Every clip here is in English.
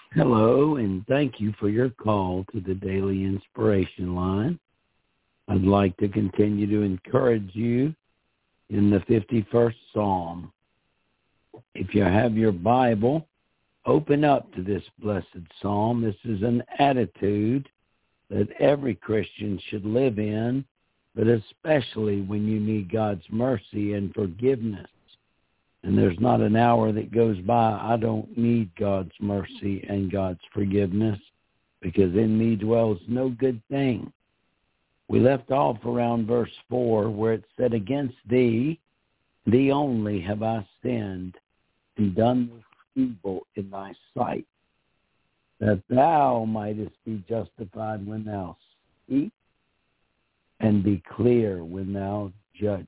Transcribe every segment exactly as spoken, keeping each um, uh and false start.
Hello, and thank you for your call to the Daily Inspiration Line. I'd like to continue to encourage you in the fifty-first Psalm. If you have your Bible, open up to this blessed Psalm. This is an attitude that every Christian should live in, but especially when you need God's mercy and forgiveness. And there's not an hour that goes by I don't need God's mercy and God's forgiveness, because in me dwells no good thing. We left off around verse four where it said, against thee, thee only have I sinned and done this evil in thy sight, that thou mightest be justified when thou speak and be clear when thou judgest.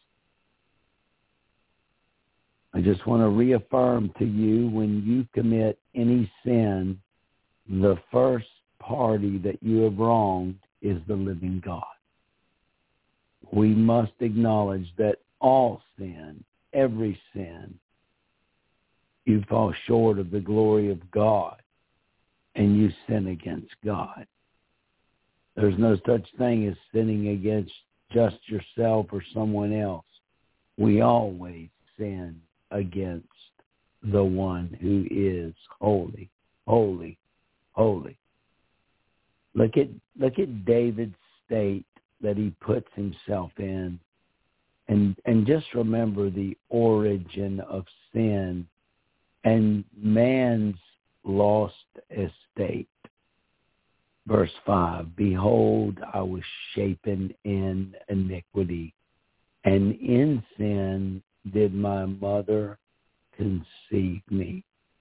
I just want to reaffirm to you, when you commit any sin, the first party that you have wronged is the living God. We must acknowledge that all sin, every sin, you fall short of the glory of God and you sin against God. There's no such thing as sinning against just yourself or someone else. We always sin against the one who is holy, holy, holy. Look at look at David's state that he puts himself in, and and just remember the origin of sin and man's lost estate. Verse five, behold, I was shapen in iniquity, and in sin did my mother conceive me.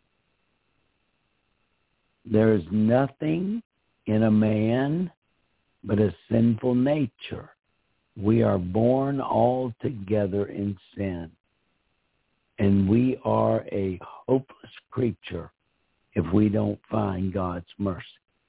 There is nothing in a man but a sinful nature. We are born all together in sin, and we are a hopeless creature if we don't find God's mercy.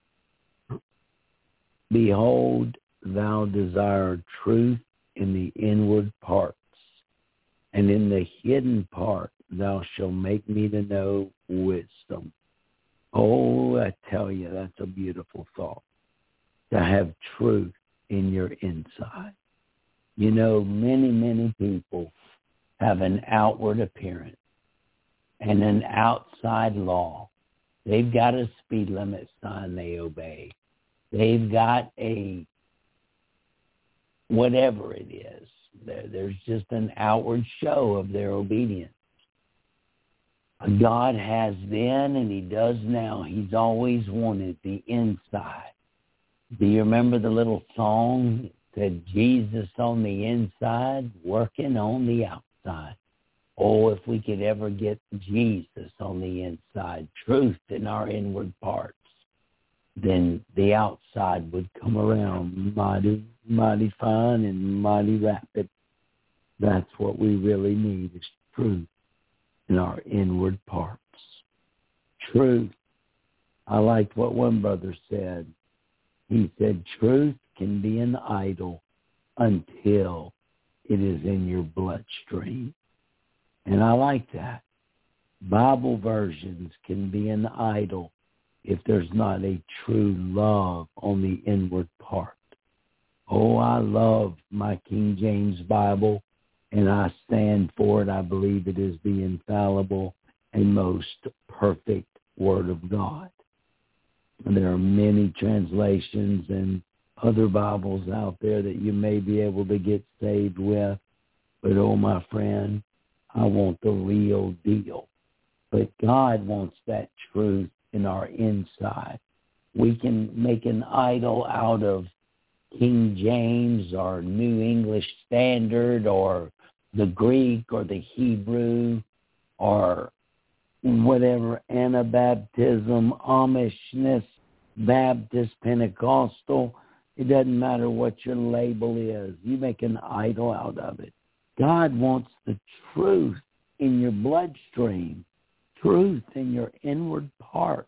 Behold, thou desire truth in the inward parts, and in the hidden part thou shalt make me to know wisdom. Oh, I tell you, that's a beautiful thought, to have truth in your inside. You know, many, many people have an outward appearance and an outside law. They've got a speed limit sign they obey. They've got a whatever it is. There's just an outward show of their obedience. God has then, and he does now. He's always wanted the inside. Do you remember the little song that said, Jesus on the inside, working on the outside? Oh, if we could ever get Jesus on the inside, truth in our inward parts, then the outside would come around mighty, mighty fine and mighty rapid. That's what we really need, is truth in our inward parts. Truth. I liked what one brother said. He said, truth can be an idol until it is in your bloodstream. And I like that. Bible versions can be an idol if there's not a true love on the inward part. Oh, I love my King James Bible, and I stand for it. I believe it is the infallible and most perfect Word of God. And there are many translations and other Bibles out there that you may be able to get saved with. But, oh, my friend, I want the real deal. But God wants that truth in our inside. We can make an idol out of King James or New English Standard or the Greek or the Hebrew or whatever, Anabaptism, Amishness, Baptist, Pentecostal. It doesn't matter what your label is. You make an idol out of it. God wants the truth in your bloodstream, truth in your inward part.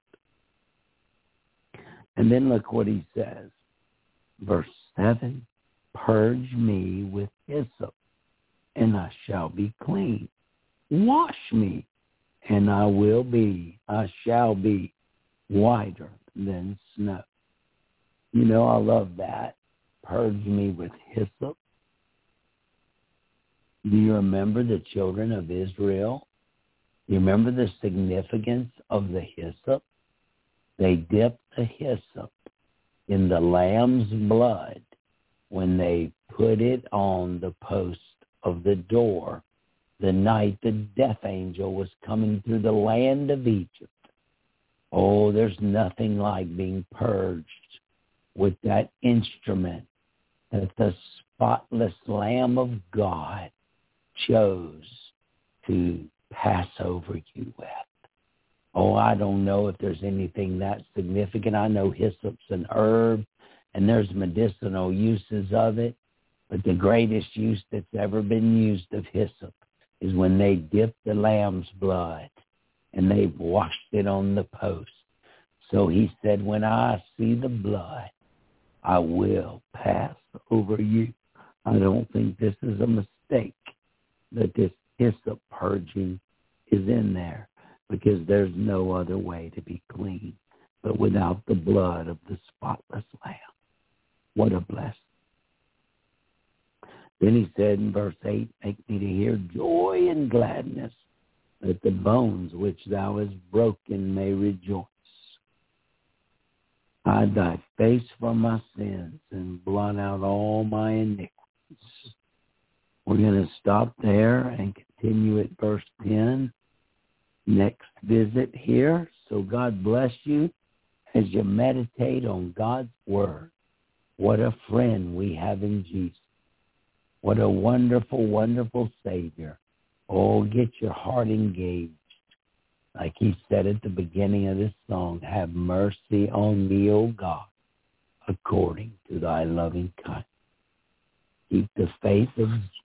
And then look what he says. Verse seven, purge me with hyssop, and I shall be clean. Wash me, and I will be, I shall be whiter than snow. You know, I love that. Purge me with hyssop. Do you remember the children of Israel? Do you remember the significance of the hyssop? They dipped the hyssop in the lamb's blood when they put it on the post of the door the night the death angel was coming through the land of Egypt. Oh, there's nothing like being purged with that instrument that the spotless Lamb of God chose to pass over you with. Oh, I don't know if there's anything that significant. I know hyssop's an herb, and there's medicinal uses of it, but the greatest use that's ever been used of hyssop is when they dip the lamb's blood and they've washed it on the post. So he said, when I see the blood, I will pass over you. I don't think this is a mistake that this hyssop purging is in there, because there's no other way to be clean but without the blood of the spotless Lamb. What a blessing. Then he said in verse eight, make me to hear joy and gladness, that the bones which thou hast broken may rejoice. Hide thy face from my sins and blot out all my iniquities. We're going to stop there and continue at verse ten. Next visit here. So God bless you as you meditate on God's word. What a friend we have in Jesus. What a wonderful, wonderful Savior. Oh, get your heart engaged. Like he said at the beginning of this song, have mercy on me, O God, according to thy loving kindness. Keep the faith of